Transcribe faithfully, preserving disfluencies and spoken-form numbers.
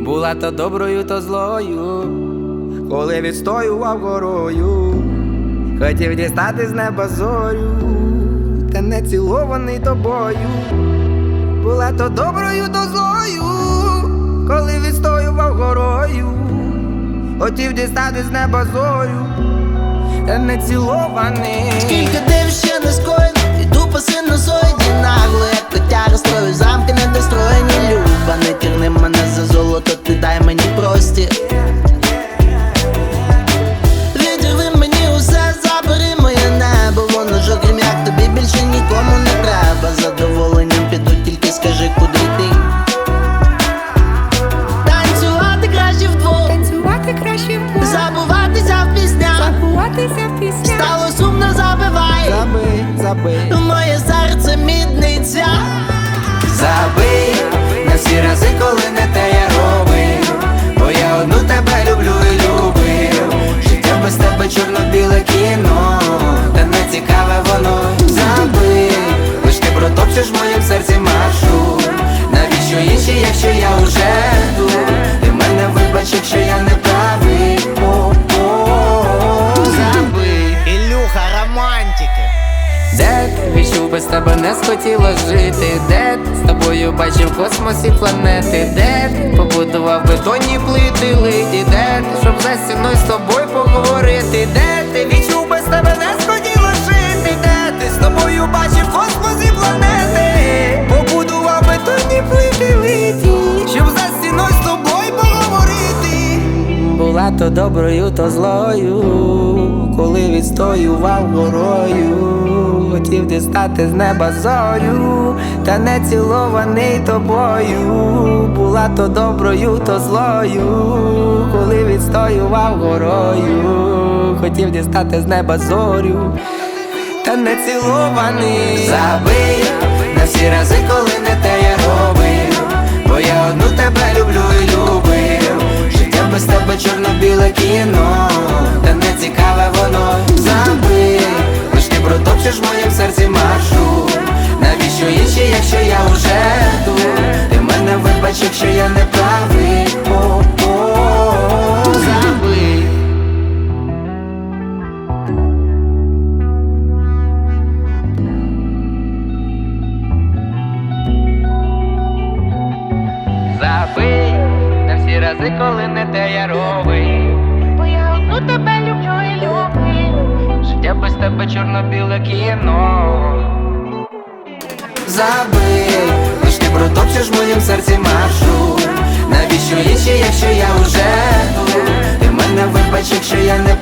Була то доброю, то злою, коли відстоював горою, хотів дістати з неба зорю, та не цілований тобою. Була то доброю, то злою, коли відстоював горою, хотів дістати з неба зорю, та не цілований. Скільки див ще не скоєно, іду по синусоїді нагло, як котяра строю, замки недостроєні. Люба, не тягни мене за золото, ти дай мені простір. Відірви мені усе, забери моє небо, воно ж окрім як тобі більше нікому не треба. Задоволенням піду, тільки скажи, куди йти. Танцювати краще вдвох, Танцювати краще вдвох, забуватися в піснях, забуватися в піснях. стало сумно, забивай, Забий, забий, моє серце мідниця. забий на всі рази, коли не те я робив, бо я одну тебе люблю і любив. Життя без тебе чорно-біле кіно, та не цікаве воно. Забий, лиш ти протопчеш в моїм серці маршрут. Навіщо інші, якщо я уже тут? Ти мене вибач, якщо я не правий. О-о-о, забий. Ілюха, романтики. Де ти відчув, без тебе не схотіло жити? Де ти з тобою бачив космос і планети? Де ти побудував бетонні плити литі? Де ти, щоб за стіною з тобою поговорити? Де ти відчув, без тебе не схотіло жити? Де ти з тобою бачив космос і планети? Побудував бетонні плити литі, щоб за стіною з тобою поговорити. Була то доброю, то злою, коли відстоював горою, хотів дістати з неба зорю, та не цілований тобою. Була то доброю, то злою, коли відстоював горою, хотів дістати з неба зорю, та не цілований. Забий на всі рази, коли не те я робив, бо я одну тебе люблю і любив. Життя без тебе чорно-біле кіно, та не цікаве воно. Забий, лиш ти протопчеш в моїм серці маршрут. Навіщо інші, якщо я уже тут? Ти мене вибач, якщо я не правий. О-о-о, забий. Забий на всі рази, коли не те я робив, Бо я одну тебе люблю і люблю. життя без тебе чорно-біле кіно. Забий, лиш ти протопчеш в моїм серці маршрут. Навіщо інші, якщо я уже тут? Ти мене вибач, якщо я не